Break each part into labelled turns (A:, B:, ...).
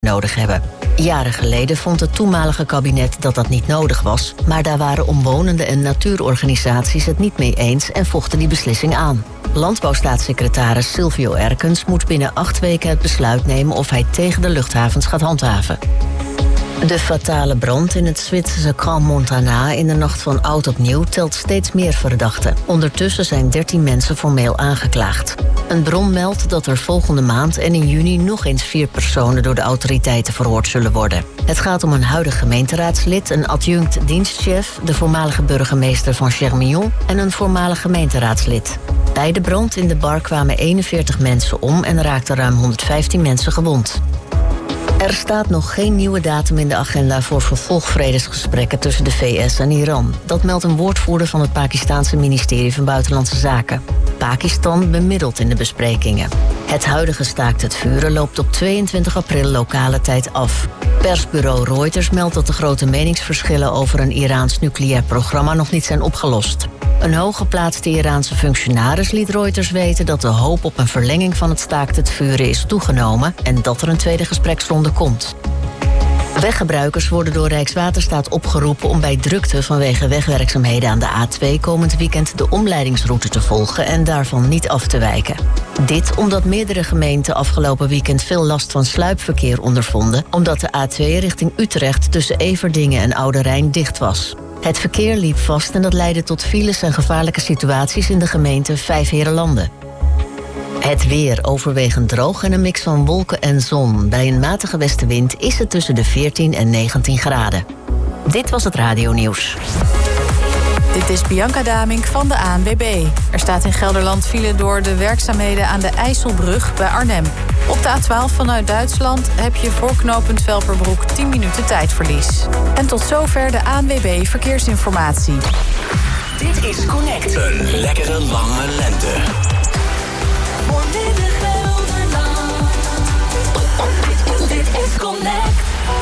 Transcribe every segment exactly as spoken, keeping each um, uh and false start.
A: nodig hebben. Jaren geleden vond het toenmalige kabinet dat dat niet nodig was, maar daar waren omwonenden en natuurorganisaties het niet mee eens en vochten die beslissing aan. Landbouwstaatssecretaris Silvio Erkens moet binnen acht weken het besluit nemen of hij tegen de luchthavens gaat handhaven. De fatale brand in het Zwitserse Grand Montana in de nacht van oud op nieuw telt steeds meer verdachten. Ondertussen zijn dertien mensen formeel aangeklaagd. Een bron meldt dat er volgende maand en in juni nog eens vier personen door de autoriteiten verhoord zullen worden. Het gaat om een huidig gemeenteraadslid, een adjunct dienstchef, de voormalige burgemeester van Germillon en een voormalig gemeenteraadslid. Bij de brand in de bar kwamen eenenveertig mensen om en raakten ruim honderdvijftien mensen gewond. Er staat nog geen nieuwe datum in de agenda voor vervolgvredesgesprekken tussen de V S en Iran. Dat meldt een woordvoerder van het Pakistaanse ministerie van Buitenlandse Zaken. Pakistan bemiddelt in de besprekingen. Het huidige staakt het vuren loopt op tweeëntwintig april lokale tijd af. Persbureau Reuters meldt dat de grote meningsverschillen over een Iraans nucleair programma nog niet zijn opgelost. Een hooggeplaatste Iraanse functionaris liet Reuters weten dat de hoop op een verlenging van het staakt het vuren is toegenomen en dat er een tweede gespreksronde komt. Weggebruikers worden door Rijkswaterstaat opgeroepen om bij drukte vanwege wegwerkzaamheden aan de A twee komend weekend de omleidingsroute te volgen en daarvan niet af te wijken. Dit omdat meerdere gemeenten afgelopen weekend veel last van sluipverkeer ondervonden, omdat de A twee richting Utrecht tussen Everdingen en Oude Rijn dicht was. Het verkeer liep vast en dat leidde tot files en gevaarlijke situaties in de gemeente Vijfheerenlanden. Het weer overwegend droog en een mix van wolken en zon. Bij een matige westenwind is het tussen de veertien en negentien graden. Dit was het radionieuws.
B: Dit is Bianca Damink van de A N W B. Er staat in Gelderland file door de werkzaamheden aan de IJsselbrug bij Arnhem. Op de A twaalf vanuit Duitsland heb je voor knooppunt Velperbroek tien minuten tijdverlies. En tot zover de A N W B Verkeersinformatie.
C: Dit is Connect. Een lekkere lange lente. Voor midden Gelderland. Dit is Connect.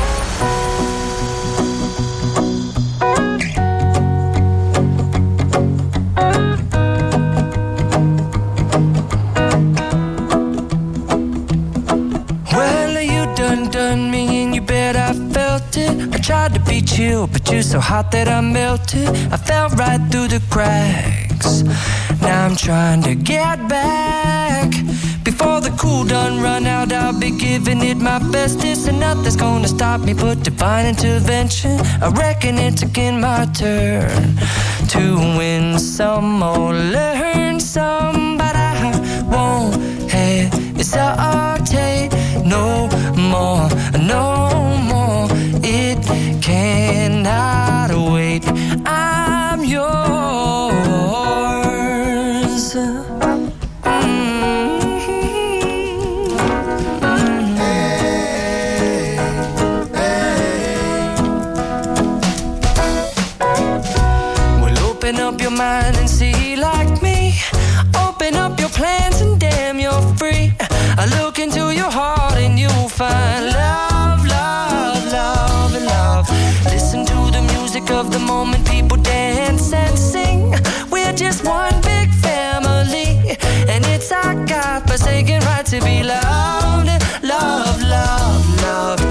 D: Done me in your bed, I felt it. I tried to be chill, but you're so hot that I melted. I fell right through the cracks. Now I'm trying to get back. Before the cool done run out, I'll be giving it my bestest, and nothing's gonna stop me but divine intervention. I reckon it's again my turn to win some or learn some, but I won't hesitate no more, no more. It cannot wait. I'm yours. Open up your mind and see like me. Open up your plans and damn, you're free. I look into your heart and you'll find love, love, love, and love. Listen to the music of the moment, people dance and sing. We're just one big family, and it's our God-forsaken right to be loved, love, love, love,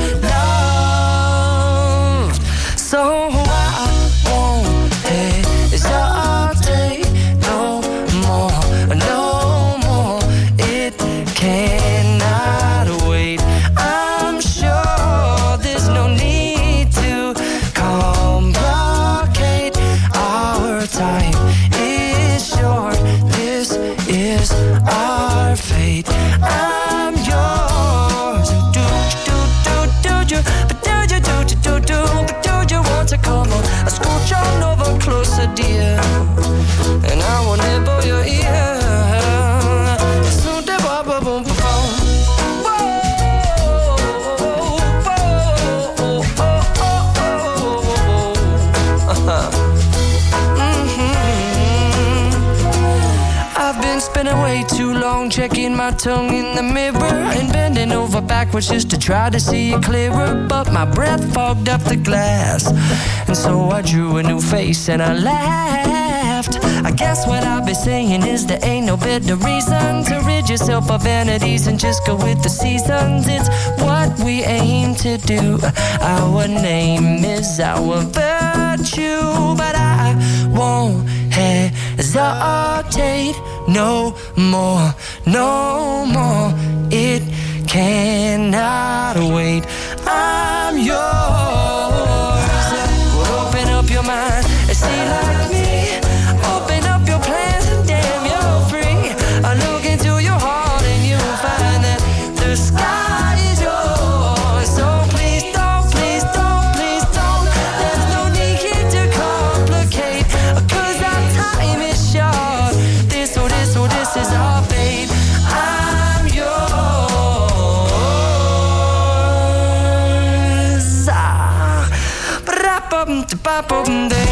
D: loved. So I won't hesitate no more, no more. It cannot wait. I'm sure there's no need to complicate. Our time is short. This is our fate. I'm yours. Do do do do you, but do you do do do do, but do you want to come on? I scooch on over closer, dear, and I will nibble your ear. So da ba ba boom ba boom. Whoa, whoa, oh, oh, oh, oh. Mm-hmm. I've been spending way too long checking my tongue in the mirror and bending over backwards just to try to see it clearer, but my breath fogged up the glass, and so I drew a new face and I laughed. I guess what I'll be saying is there ain't no better reason to rid yourself of vanities and just go with the seasons. It's what we aim to do. Our name is our virtue, but I won't hesitate no more, no more. It cannot wait. I'm yours. Well, open up your mind and see like me. Open up your plans and damn, you're free. I look into your heart and you'll find that the sky is yours. So please don't, please don't, please don't. There's no need here to complicate, 'cause our time is short. This, oh this, oh this is our fate. I'm yours. Ah, ba-da-bum-da-ba-bum-ding.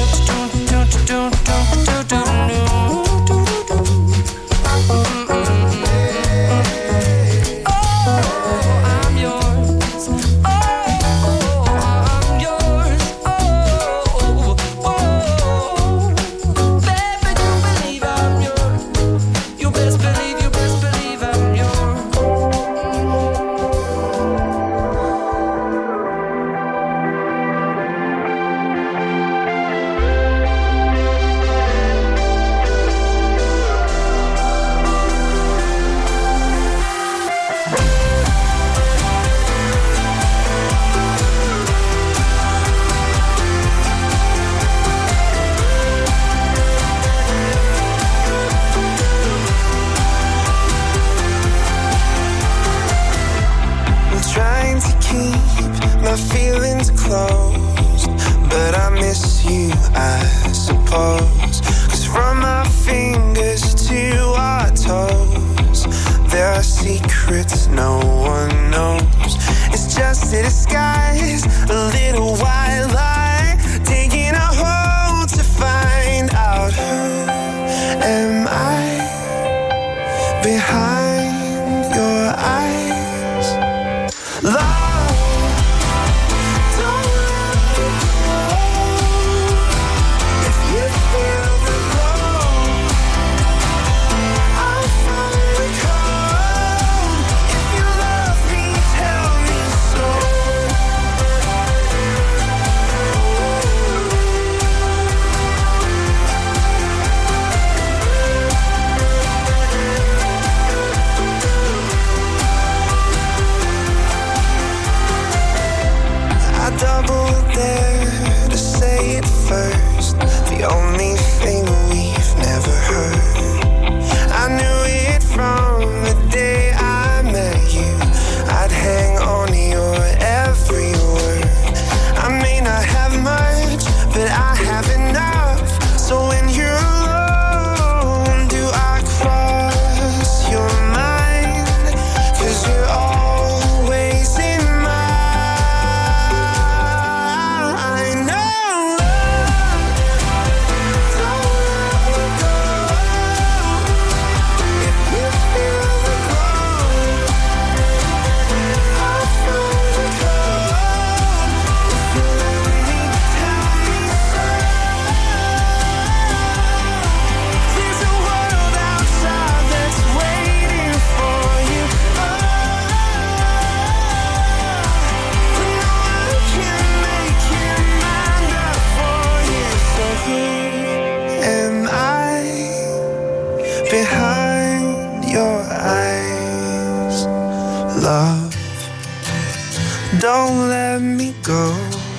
E: Don't let me go.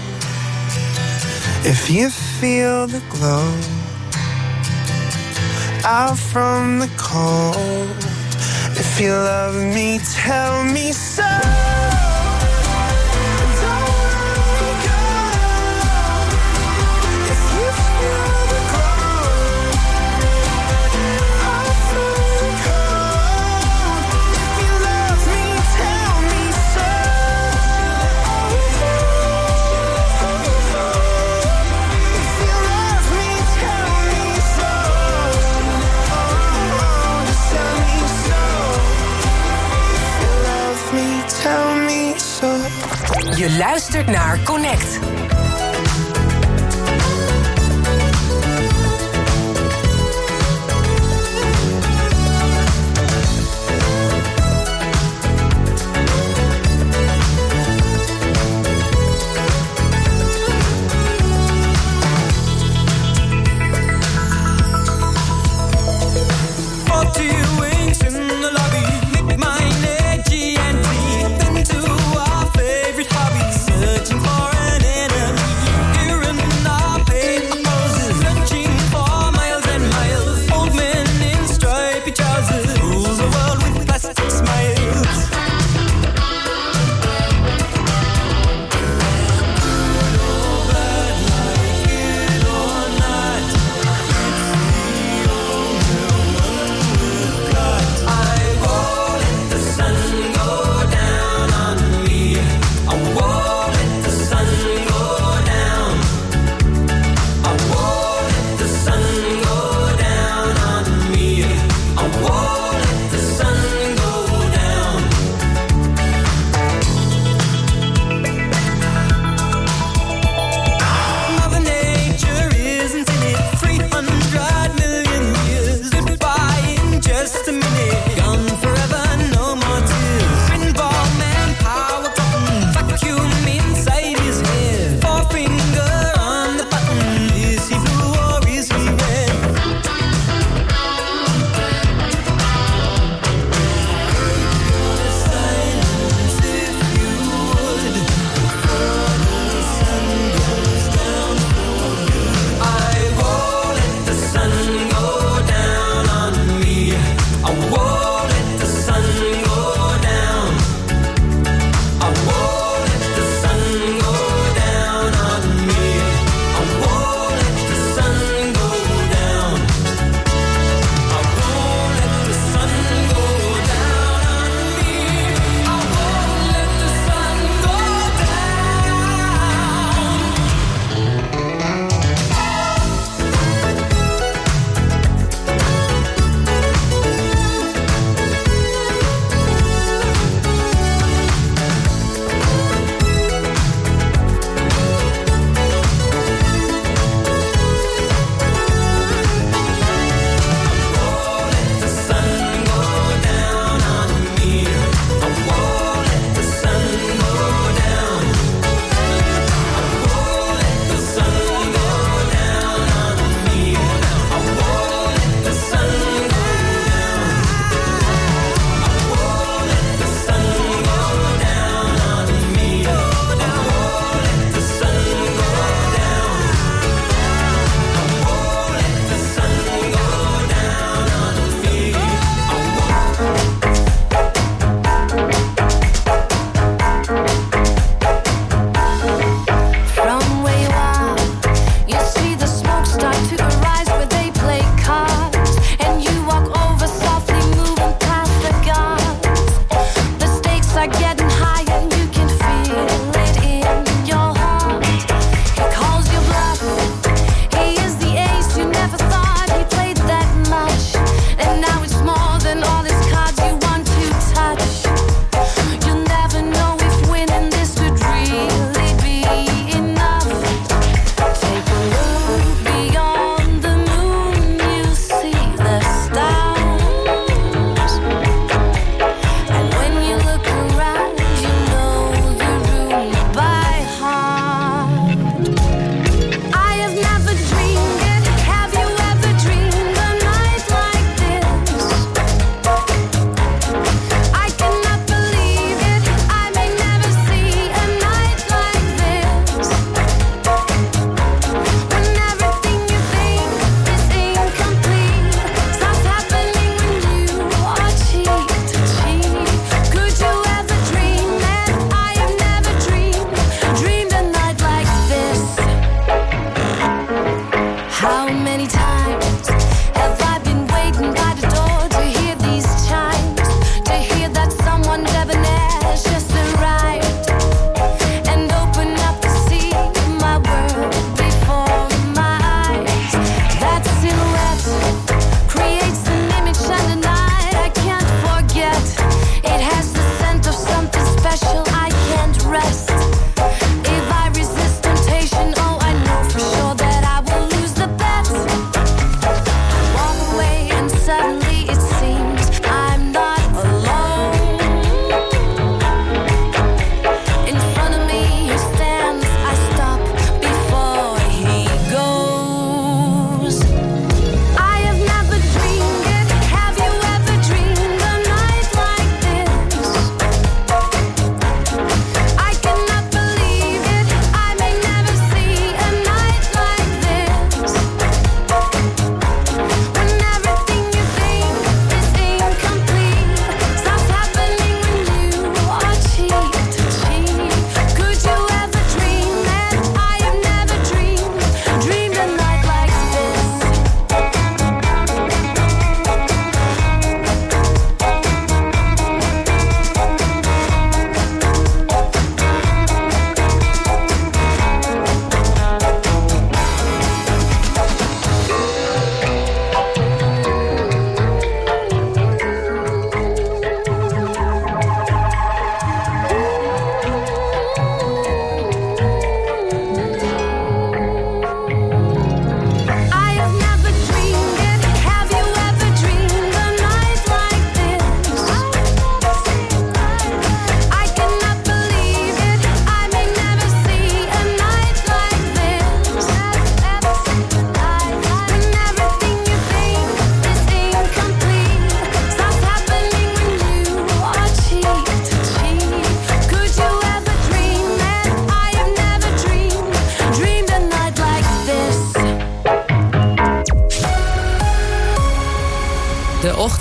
E: If you feel the glow out from the cold, if you love me, tell me so.
C: Je luistert naar Connect.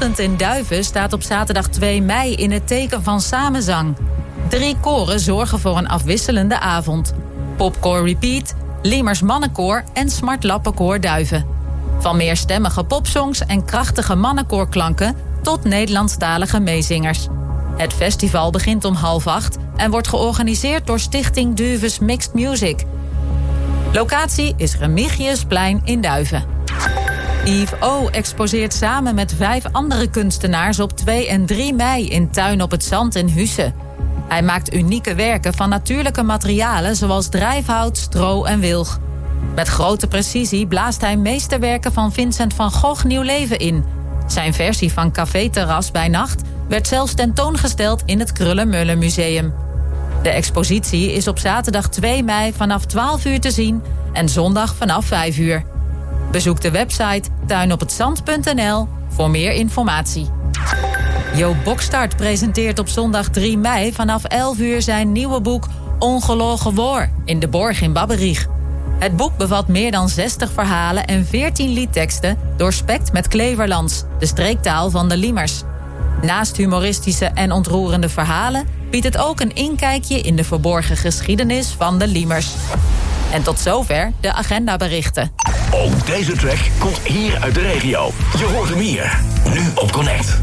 B: Ochtend in Duiven staat op zaterdag twee mei in het teken van samenzang. Drie koren zorgen voor een afwisselende avond. Popcore Repeat, Liemers Mannenkoor en Smart Lappenkoor Duiven. Van meerstemmige popsongs en krachtige mannenkoorklanken tot Nederlandstalige meezingers. Het festival begint om half acht en wordt georganiseerd door Stichting Duves Mixed Music. Locatie is Remigiusplein in Duiven. Yves O. exposeert samen met vijf andere kunstenaars op twee en drie mei in Tuin op het Zand in Husse. Hij maakt unieke werken van natuurlijke materialen zoals drijfhout, stro en wilg. Met grote precisie blaast hij meesterwerken van Vincent van Gogh nieuw leven in. Zijn versie van Café Terras bij nacht werd zelfs tentoongesteld in het Krullenmullen Museum. De expositie is op zaterdag twee mei vanaf twaalf uur te zien en zondag vanaf vijf uur. Bezoek de website tuinophetzand punt n l voor meer informatie. Jo Bokstart presenteert op zondag drie mei vanaf elf uur zijn nieuwe boek Ongelogen Woor in de Borg in Babberich. Het boek bevat meer dan zestig verhalen en veertien liedteksten doorspekt met Kleverlands, de streektaal van de Liemers. Naast humoristische en ontroerende verhalen biedt het ook een inkijkje in de verborgen geschiedenis van de Liemers. En tot zover de agendaberichten.
F: Ook deze track komt hier uit de regio. Je hoort hem hier, nu op Connect.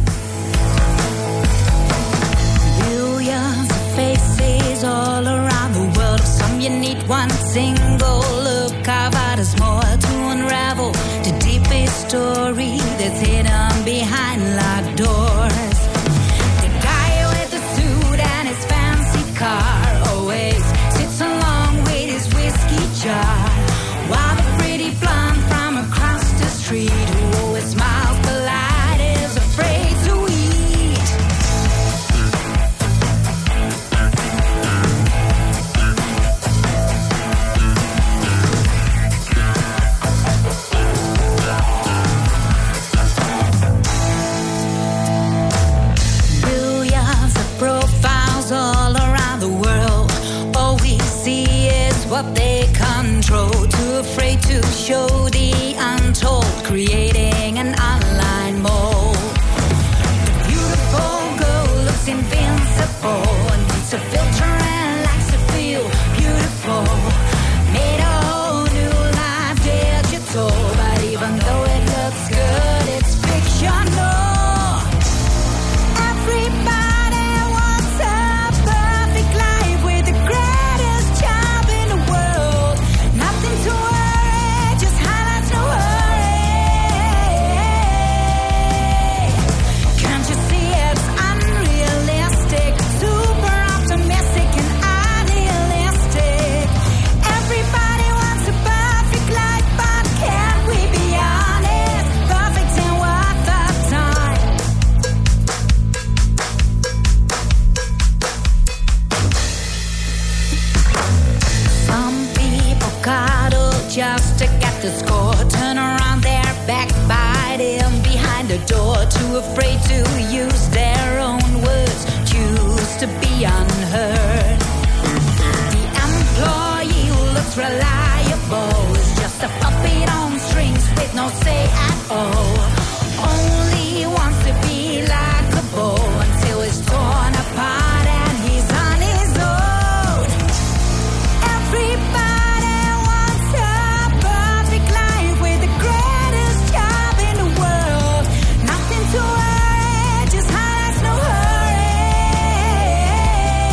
G: Billions of faces all around the world. Some you need one single look. Carve out a more to unravel the deepest story that's hidden behind locked doors. The guy with the suit and his fancy car always sits along with his whiskey jar, while the pretty blonde from across the street who always smiles polite is afraid to eat. Billions of profiles all around the world. All we see is what they control. Too afraid to show the untold, creating an online mold. The beautiful girl looks invincible and needs a filter and likes to feel beautiful. Made a whole new life digital, but even though it looks good, it's fictional. Everybody wants a perfect life with the greatest job in the world. Nothing to worry, just highlights, no hurry. Can't you see it's unrealistic, super optimistic and idealistic? Everybody wants a perfect life, but can't we be honest? Perfect in what the time. Some people coddle just to get the score. Turn around their backbiting behind the door. Too afraid to use their own words. Choose to be unheard. The employee who looks reliable is just a puppet on strings with no say at all. Only wants to be likable until it's torn apart and he's on his own. Everybody wants a perfect life with the greatest job in the world. Nothing to worry, just highlights, no hurry.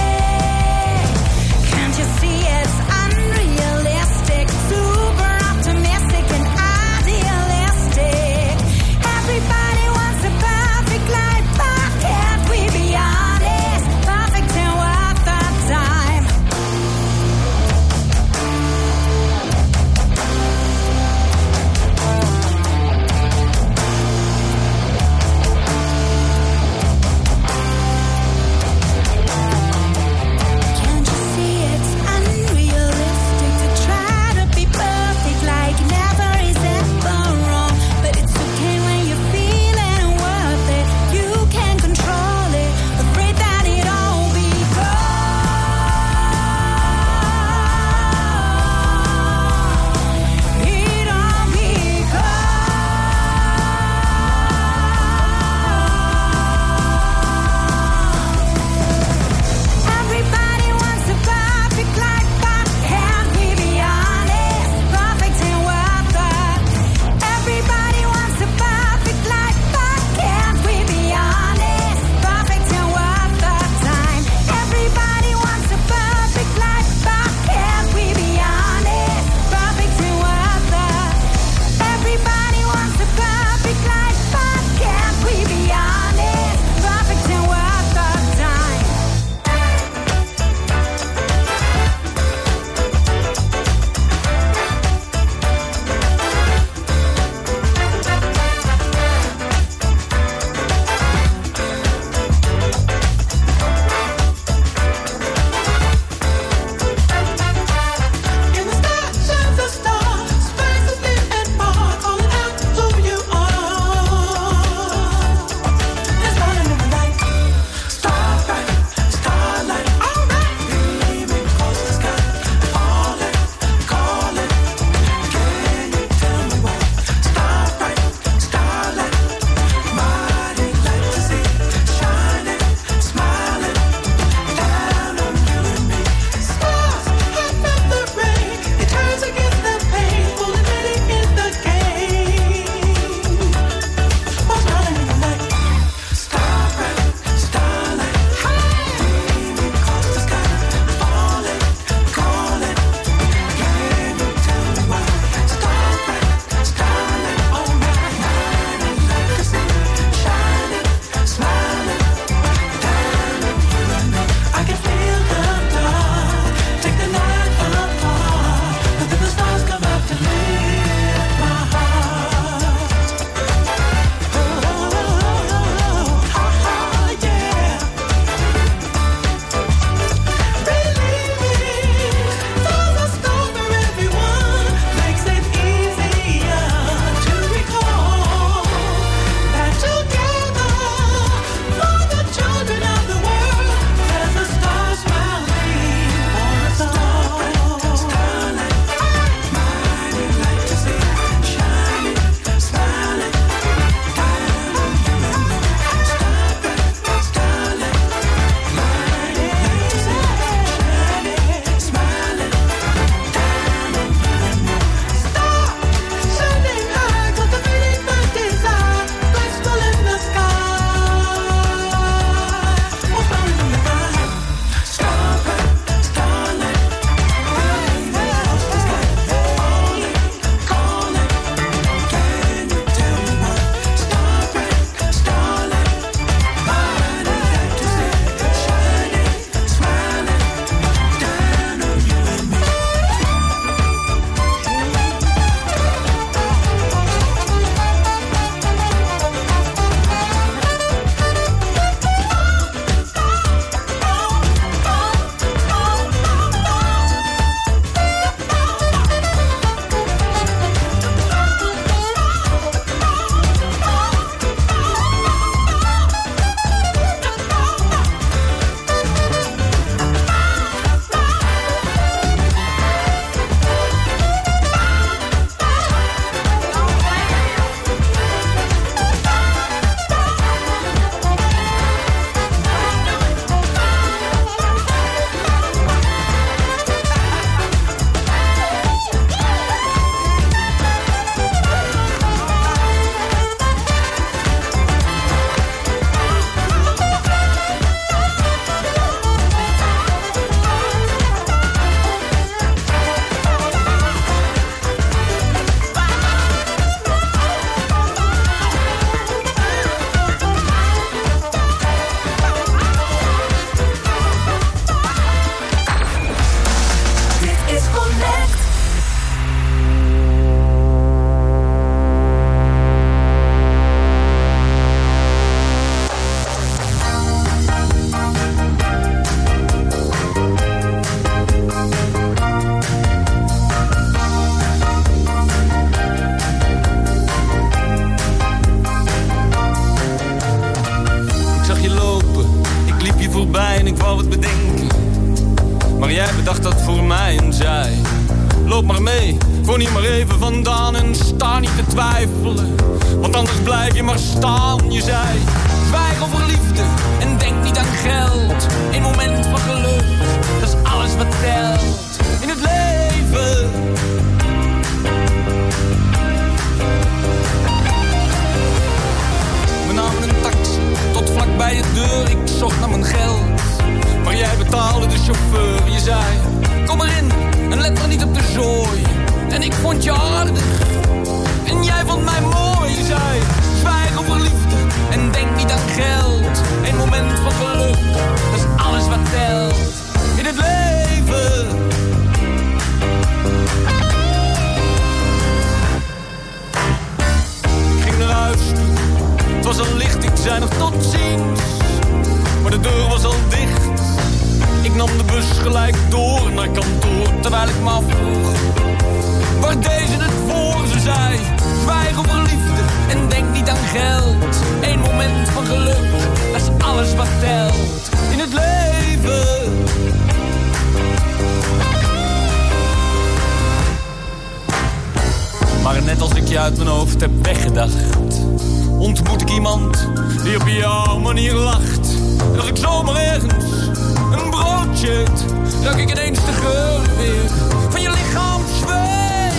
H: dacht dat voor mij en zij. Loop maar mee, woon hier maar even vandaan en sta niet te twijfelen. Want anders blijf je maar staan, je zei. Zwijg over liefde en denk niet aan geld. Een moment van geluk, dat is alles wat telt in het leven. We namen een taxi tot vlak bij je deur. Ik zocht naar mijn geld, maar jij betaalde de chauffeur. Je zei, kom erin en let maar niet op de zooi. En ik vond je aardig en jij vond mij mooi. Je zei, zwijg over liefde en denk niet aan geld. Een moment van geluk, dat is alles wat telt in het leven. Ik ging naar huis toe, het was al licht, ik zei nog tot ziens. Maar de deur was al dicht. Ik nam de bus gelijk door naar kantoor, terwijl ik me afvroeg waar deze het voor. Ze zei, zwijg over liefde en denk niet aan geld. Eén moment van geluk, dat is alles wat telt in het leven. Maar net als ik je uit mijn hoofd heb weggedacht, ontmoet ik iemand die op jouw manier lacht. En als ik zomaar ergens een broodje eet, ruik ik ineens de geur weer van je lichaam zweet.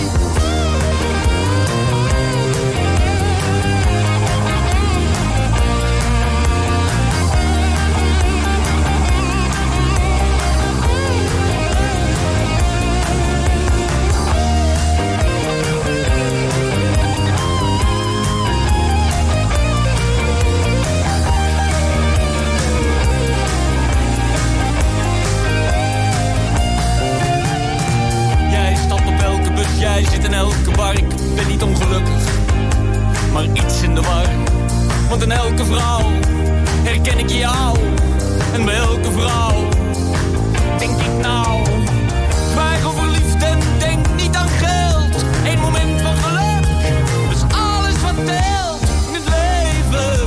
H: Jij zit in elke bar, ik ben niet ongelukkig, maar iets in de war. Want in elke vrouw herken ik jou. En bij elke vrouw denk ik nou, zwijg over liefde en denk niet aan geld. Eén moment van geluk, dus alles wat telt in het leven.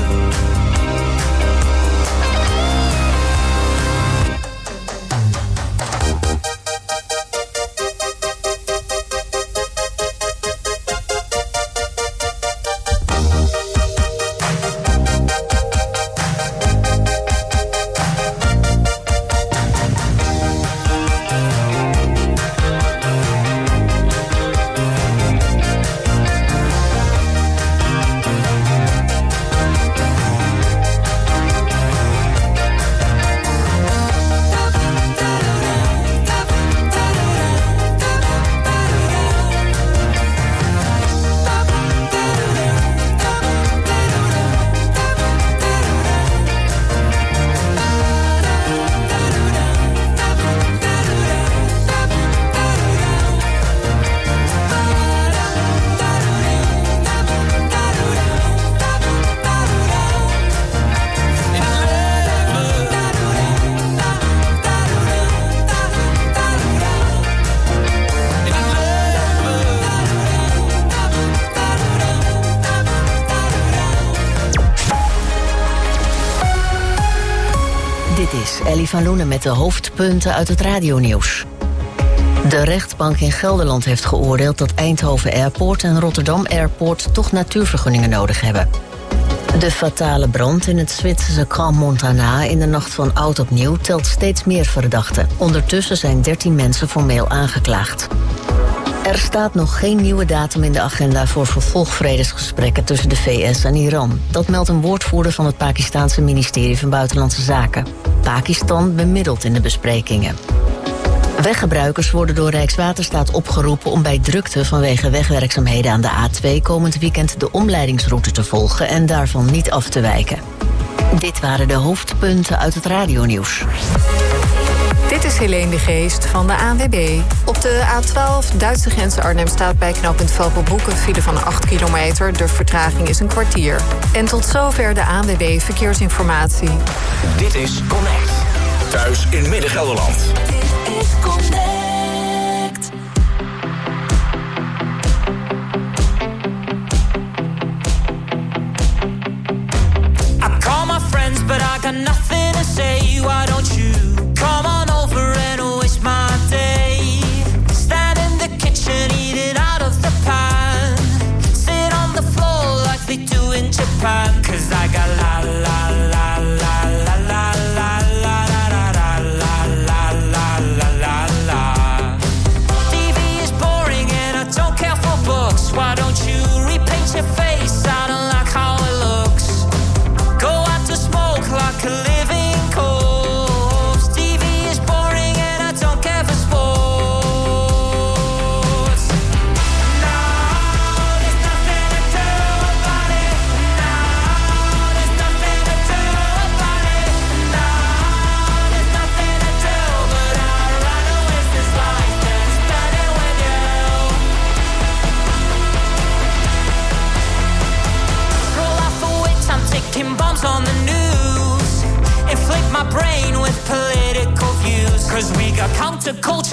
H: Ellie van Loenen met de hoofdpunten uit het radionieuws. De rechtbank in Gelderland heeft geoordeeld dat Eindhoven Airport en Rotterdam Airport toch natuurvergunningen nodig hebben. De fatale brand in het Zwitserse Grand Montana in de nacht van oud op nieuw telt steeds meer verdachten. Ondertussen zijn dertien mensen formeel aangeklaagd. Er staat nog geen nieuwe datum in de agenda voor vervolgvredesgesprekken tussen de V S en Iran. Dat meldt een woordvoerder van het Pakistaanse ministerie van Buitenlandse Zaken. Pakistan bemiddelt in de besprekingen. Weggebruikers worden door Rijkswaterstaat opgeroepen om bij drukte vanwege wegwerkzaamheden aan de A twee komend weekend de omleidingsroute te volgen en daarvan niet af te wijken. Dit waren de hoofdpunten uit het radionieuws.
B: Dit is Helene de Geest van de A N W B. Op de A twaalf Duitse grens Arnhem staat bij knooppunt Velperbroek een file van acht kilometer. De vertraging is een kwartier. En tot zover de A N W B Verkeersinformatie.
F: Dit is Connect. Thuis in Midden-Gelderland.
C: Dit is Connect.
D: I call my friends, but I got nothing to say. Why don't you come on over and waste my day?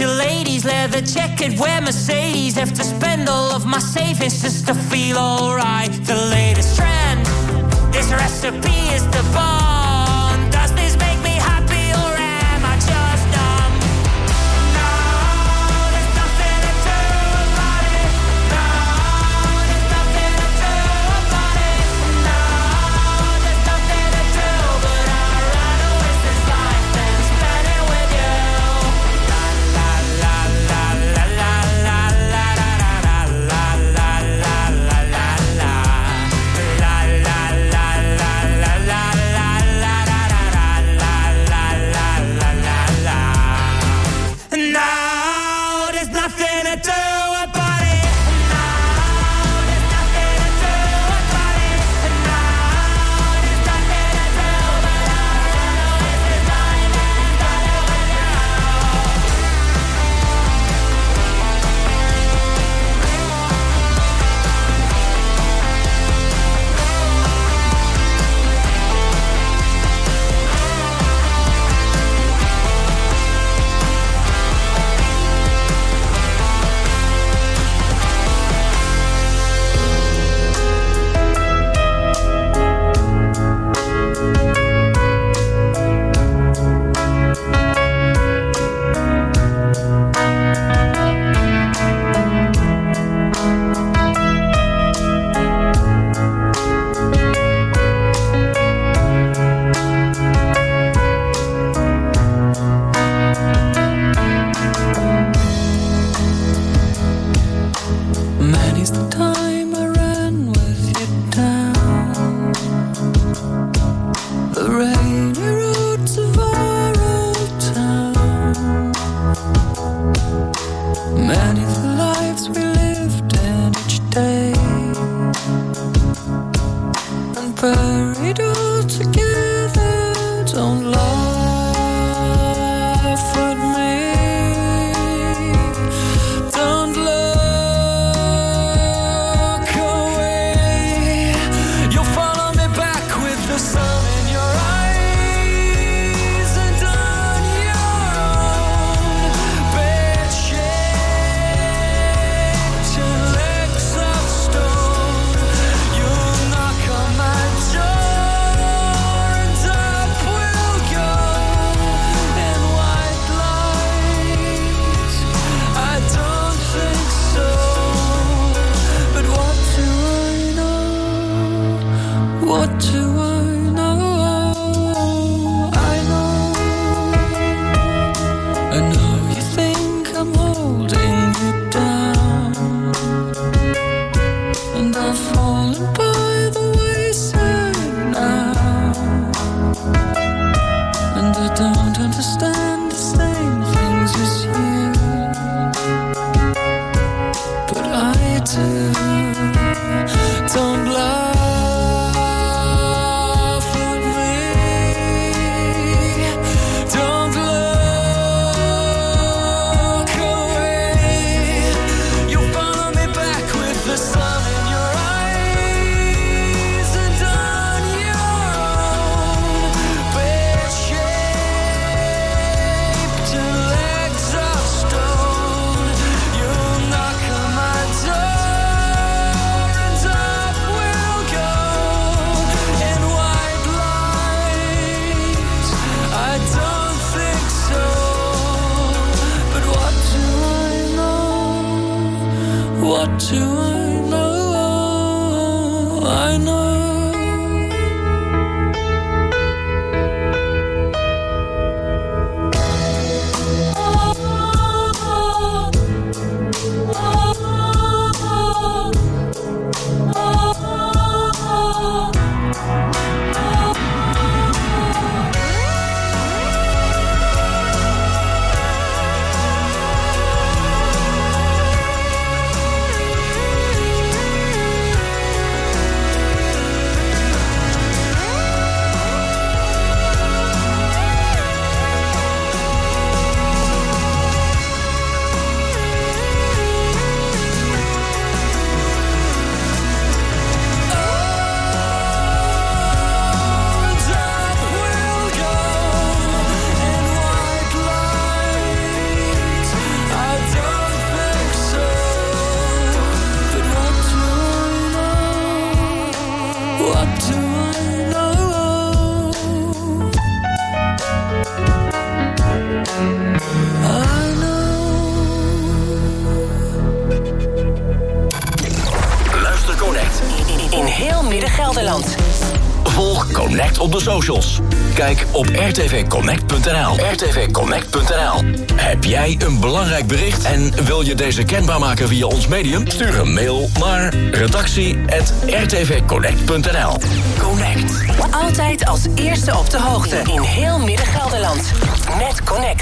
D: ladies, leather jacket, wear Mercedes. Have to spend all of my savings just to feel alright. The latest trend, this recipe is the bomb. Does this make me happy or am I just dumb? No, there's nothing to do about it. No, there's nothing to do about it. No, there's nothing to do, but I'd rather waste this life than spend it with you. La la la la la la la la la la la la la la la la. La la la la la la la la la la la la la. Now there's nothing to do about it. Now there's nothing to do about it. Now there's nothing to do, but I'd rather waste this time than spend it with you. Many's the time I ran with you down the rainy roads of our old town. Many the lives we lived in each day and buried all together. Don't laugh at me. Don't look away. You'll follow me back with the sun in your eyes and on your own bed shaped and legs of stone. You'll knock on my door and up we'll go in white light. I don't think so, but what do I know? What do I know? I know. I know you think I'm holding you down, and I've fallen by the wayside now, and I don't understand the same things as you, but I do. Don't laugh at me. Don't look away. You'll follow me back with the sun in your eyes and on your own bed shaped and legs of stone. You'll knock on my door and up we'll go in white light. I don't think so, but what do I know? What do I know? I know.
C: Gelderland.
F: Volg Connect op de socials. Kijk op r t v connect punt n l. r t v connect punt n l. Heb jij een belangrijk bericht en wil je deze kenbaar maken via ons medium? Stuur een mail naar redactie apenstaartje r t v connect punt n l.
C: Connect. Altijd als eerste op de hoogte in heel Midden-Gelderland. Met Connect.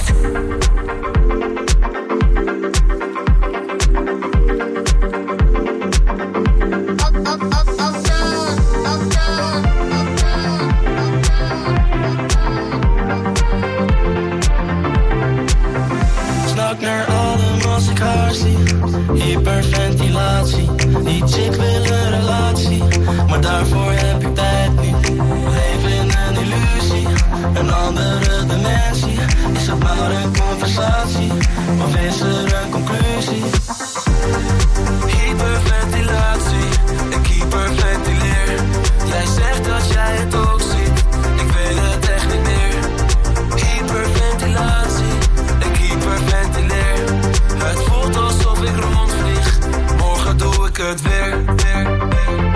I: Naar adem als ik haar zie. Hyperventilatie. Die chick wil een relatie, maar daarvoor heb ik tijd niet. Leef in een illusie, een andere dimensie. Is het maar een conversatie, of is er een conclusie? Hyperventilatie, ik hyperventileer. Jij zegt dat jij het ook ziet, ik weet het echt niet meer. Hyperventilatie, ik hyperventileer. Het voelt alsof ik rondvlieg, morgen doe ik het weer, weer, weer.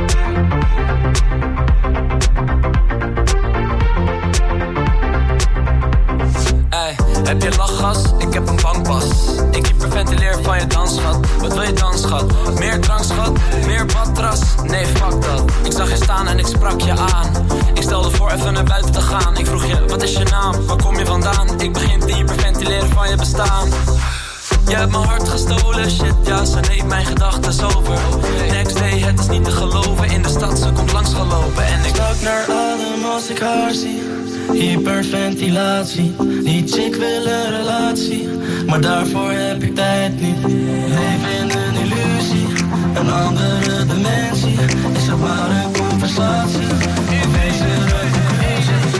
I: Hey, heb je lachgas? Ik heb een bankpas. Ik hyperventileer van je dansschat. Wat wil je dan, schat? Meer drank, schat? Meer badras? Nee, fuck dat. Ik zag je staan en ik sprak je aan. Ik stelde voor even naar buiten te gaan. Ik vroeg je, wat is je naam? Waar kom je vandaan? Ik begin te hyperventileren van je bestaan. Je hebt mijn hart gestolen, shit, ja, ze neemt mijn gedachten over. Next day, het is niet te geloven, in de stad, ze komt langs gelopen en ik stak naar adem als ik haar zie. Hyperventilatie, die chick wil een relatie, maar daarvoor heb ik tijd niet. Leef in een illusie, een andere dimensie. Is het maar een conversatie, of is er een conclusie?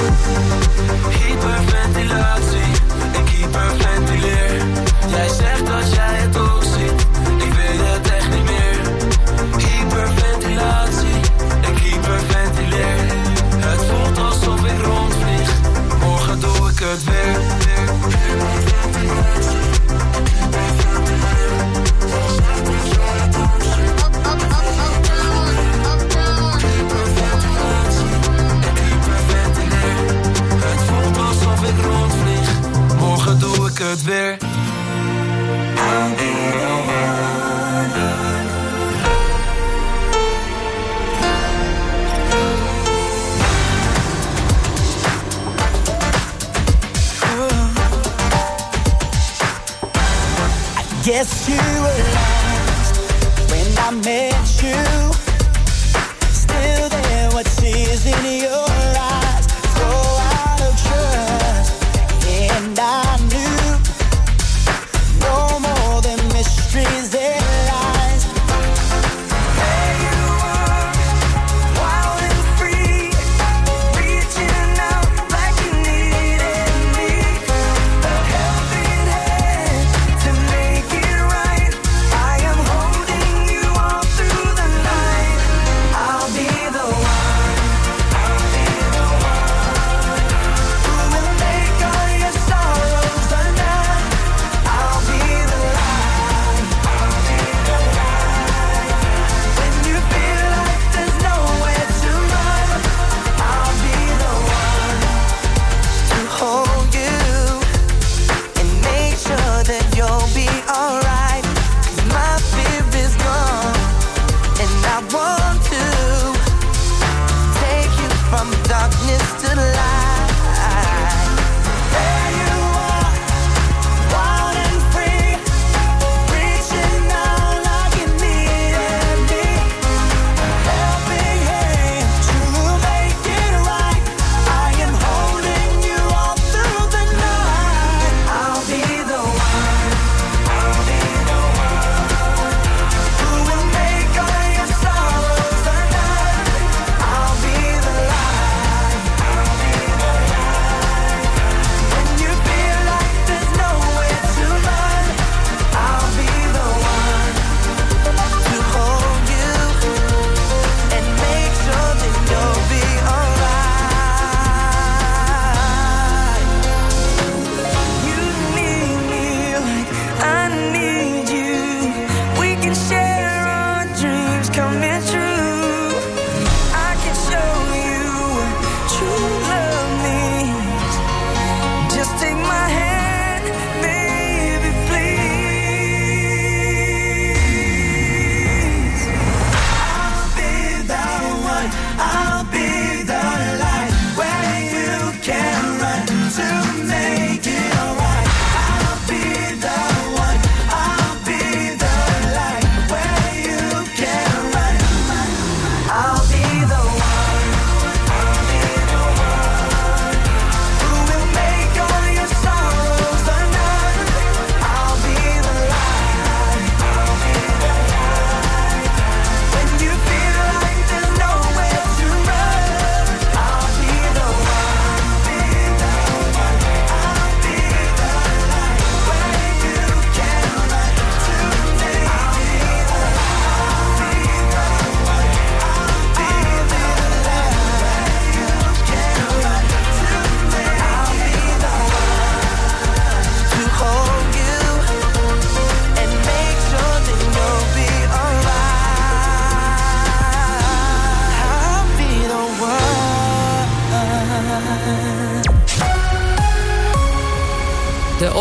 I: Hyperventilatie, ik hyperventileer. Jij zegt dat jij het ook ziet, ik weet het echt niet meer. Hyperventilatie, ik hyperventileer. Het voelt alsof ik rondvlieg, morgen doe ik het weer, weer. Hyperventilatie, ik hyperventileer. Het voelt alsof ik rondvlieg, morgen doe ik het weer. I'll be the one.
J: I guess you were lost when I met you. Still there, what sees in your eyes? So out of trust, and I knew no more than mysteries and lies. There you are, wild and free, reaching out like you needed me. A helping hand to make it right. I am holding you all through the night. I'll be the one, I'll be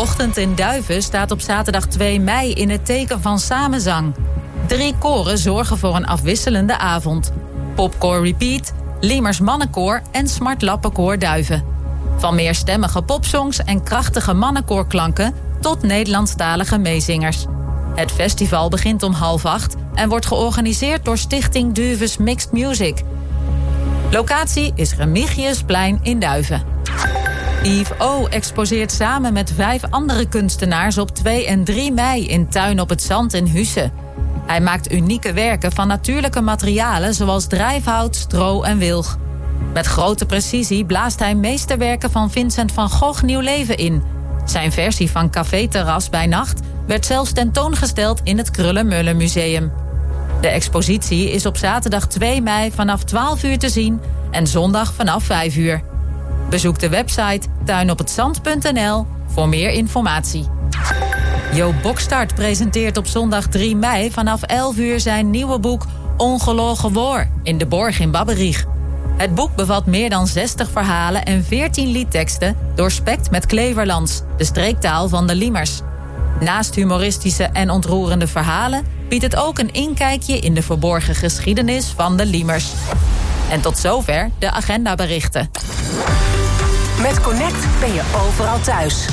B: ochtend in Duiven staat op zaterdag twee mei in het teken van samenzang. Drie koren zorgen voor een afwisselende avond. Popcore Repeat, Liemers Mannenkoor en Smart Lappenkoor Duiven. Van meerstemmige popsongs en krachtige mannenkoorklanken tot Nederlandstalige meezingers. Het festival begint om half acht en wordt georganiseerd door Stichting Duves Mixed Music. Locatie is Remigiusplein in Duiven. Yves O exposeert samen met vijf andere kunstenaars op twee en drie mei in Tuin op het Zand in Husse. Hij maakt unieke werken van natuurlijke materialen zoals drijfhout, stro en wilg. Met grote precisie blaast hij meesterwerken van Vincent van Gogh nieuw leven in. Zijn versie van Café Terras bij nacht werd zelfs tentoongesteld in het Krullenmullen Museum. De expositie is op zaterdag twee mei vanaf twaalf uur te zien en zondag vanaf vijf uur. Bezoek de website tuinophetzand punt n l voor meer informatie. Jo Bokstart presenteert op zondag drie mei vanaf elf uur zijn nieuwe boek Ongelogen Woor in de Borg in Babberich. Het boek bevat meer dan zestig verhalen en veertien liedteksten doorspekt met Kleverlands, de streektaal van de Liemers. Naast humoristische en ontroerende verhalen biedt het ook een inkijkje in de verborgen geschiedenis van de Liemers. En tot zover de agendaberichten.
C: Met Connect ben je overal thuis.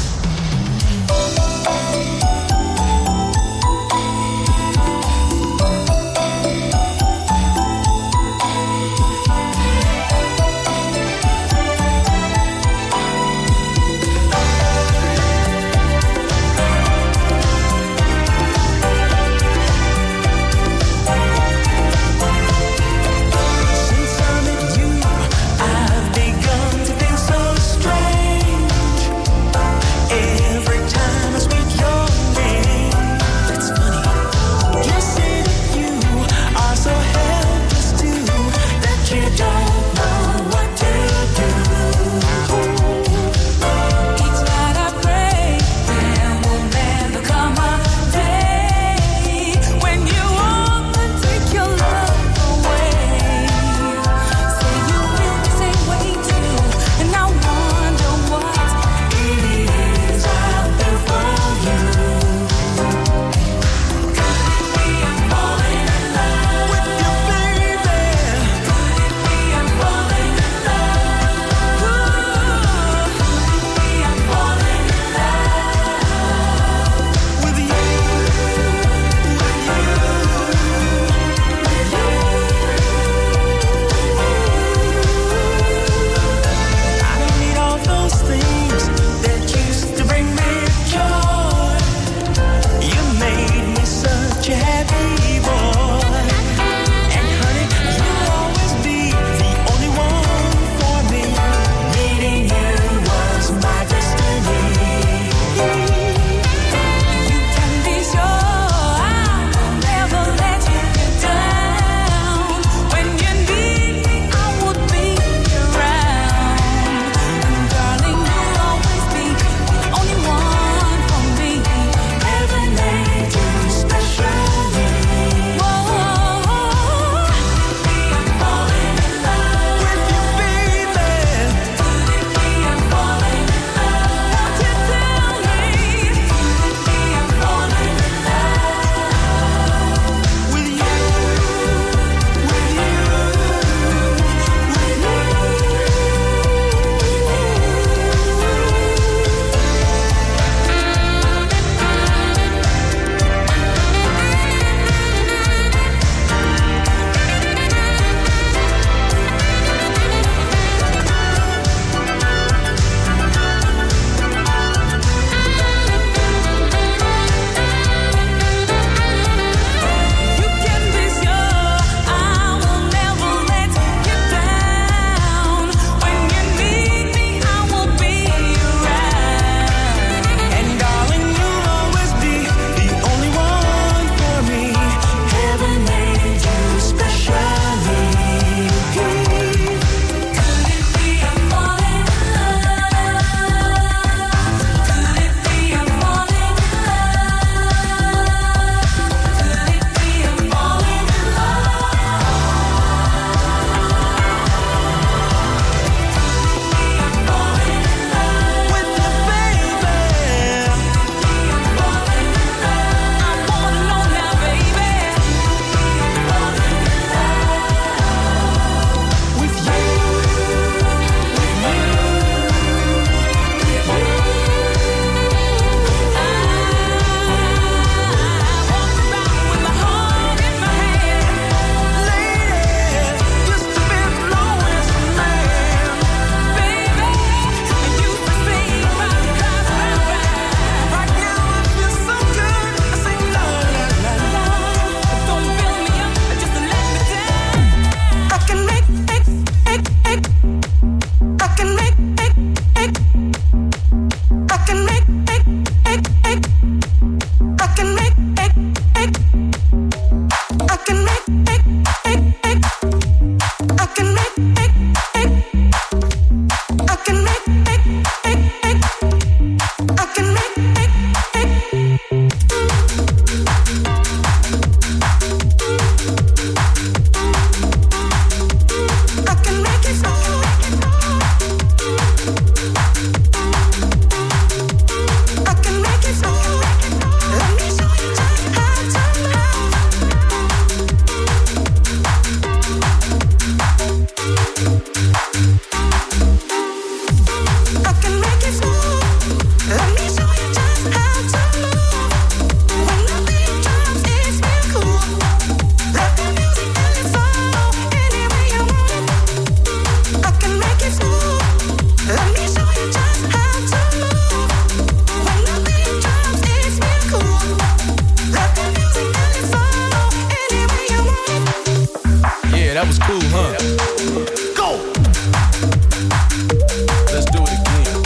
K: was cool, huh? Go! Let's do it again.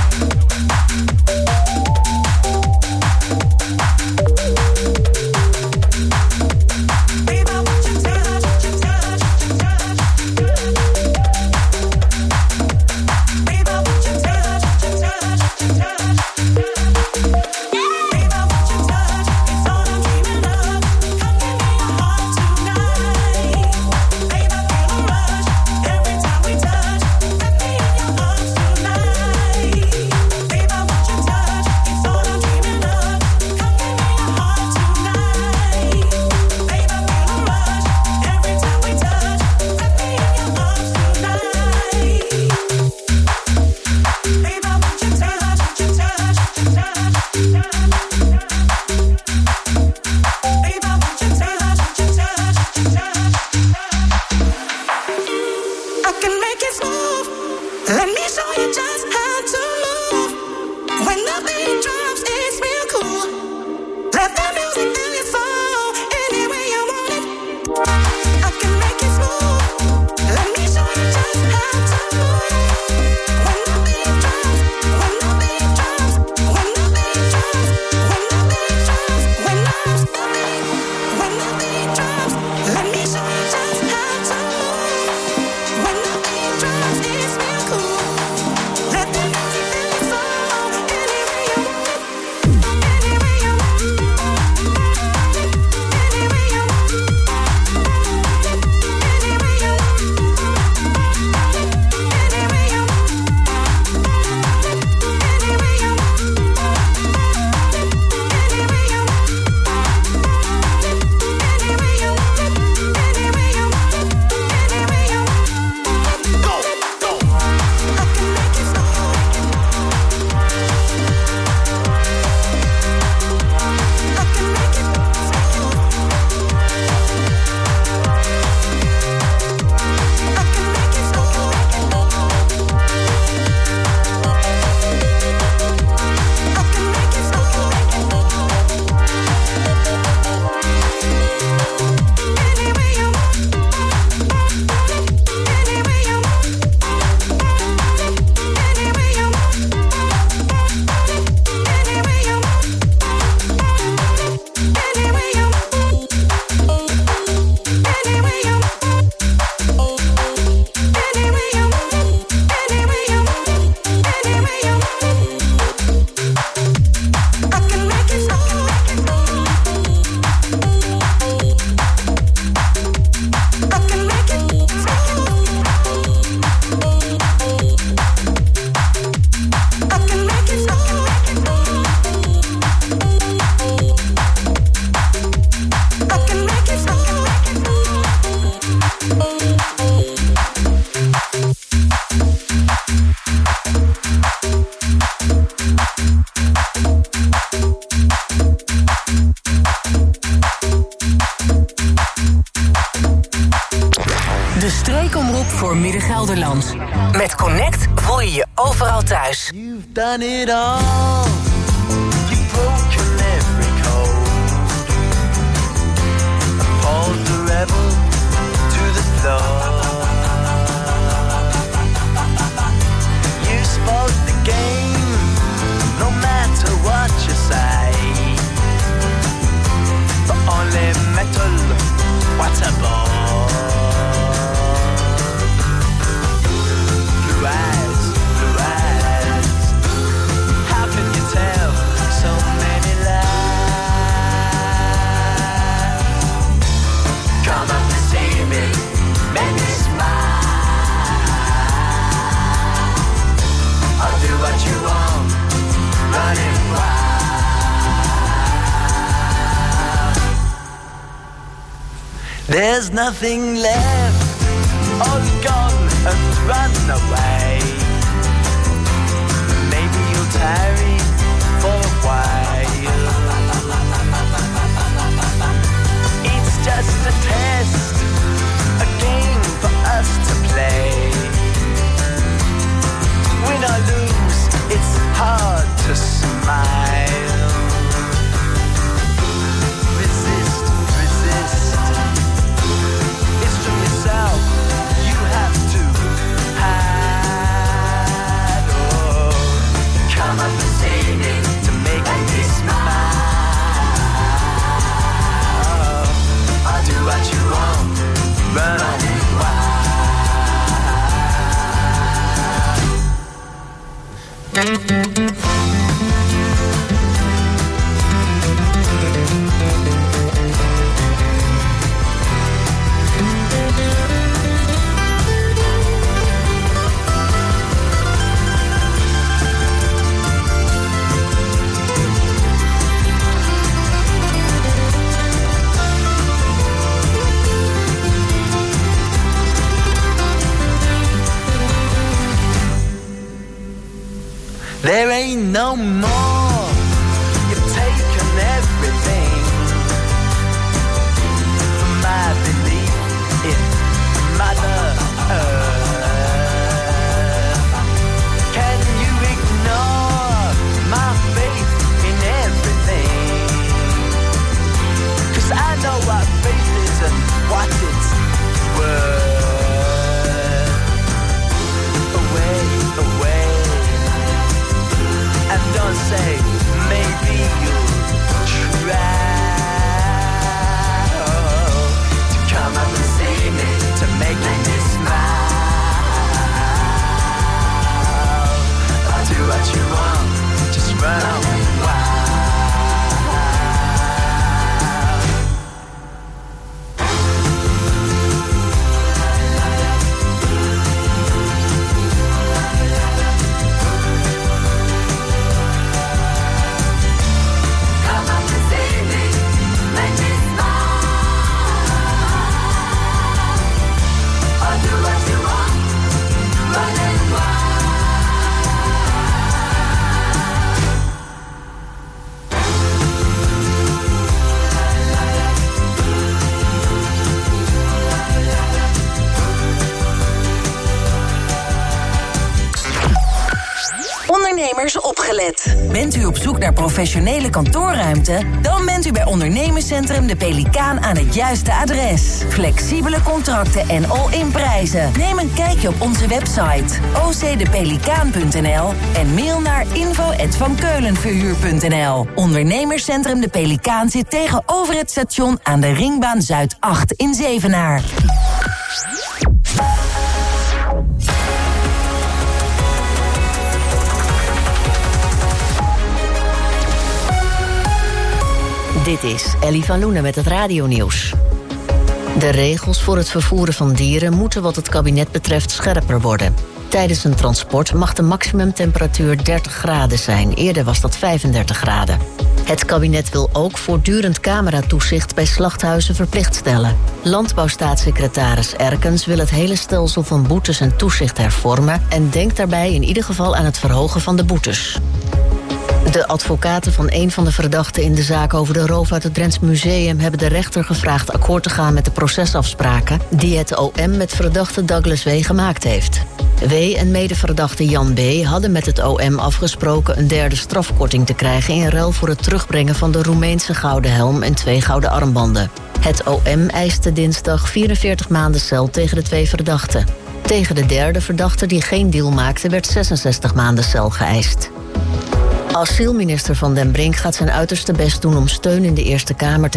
C: voor Midden-Gelderland. Met Connect voel je je overal thuis.
J: You've done it all. You've broken every code. Appalled the rebel to the floor. You spoke the game, no matter what you say. The only metal, what a ball. Blue eyes, blue eyes. How can you tell so many lies? Come up to see me, make me smile. I'll do what you want, running wild. There's nothing left, all gone and run away. Maybe you'll tarry for a while. It's just a test, a game for us to play. Win or lose, it's hard to smile. Resist, resist. It's from yourself
C: ondernemers opgelet.
L: Bent u op zoek naar professionele kantoorruimte? Dan bent u bij Ondernemerscentrum De Pelikaan aan het juiste adres. Flexibele contracten en all-in prijzen. Neem een kijkje op onze website o c de pelikaan punt n l en mail naar info at van keulenverhuur punt n l. Ondernemerscentrum De Pelikaan zit tegenover het station aan de Ringbaan Zuid acht in Zevenaar.
A: Dit is Ellie van Loenen met het radionieuws. De regels voor het vervoeren van dieren moeten wat het kabinet betreft scherper worden. Tijdens een transport mag de maximumtemperatuur dertig graden zijn. Eerder was dat vijfendertig graden. Het kabinet wil ook voortdurend cameratoezicht bij slachthuizen verplicht stellen. Landbouwstaatssecretaris Erkens wil het hele stelsel van boetes en toezicht hervormen en denkt daarbij in ieder geval aan het verhogen van de boetes. De advocaten van een van de verdachten in de zaak over de roof uit het Drents Museum hebben de rechter gevraagd akkoord te gaan met de procesafspraken die het O M met verdachte Douglas W. gemaakt heeft. W. en medeverdachte Jan B. hadden met het O M afgesproken een derde strafkorting te krijgen in ruil voor het terugbrengen van de Roemeense gouden helm en twee gouden armbanden. Het O M eiste dinsdag vierenveertig maanden cel tegen de twee verdachten. Tegen de derde verdachte die geen deal maakte werd zesenzestig maanden cel geëist. Asielminister Van den Brink gaat zijn uiterste best doen om steun in de Eerste Kamer te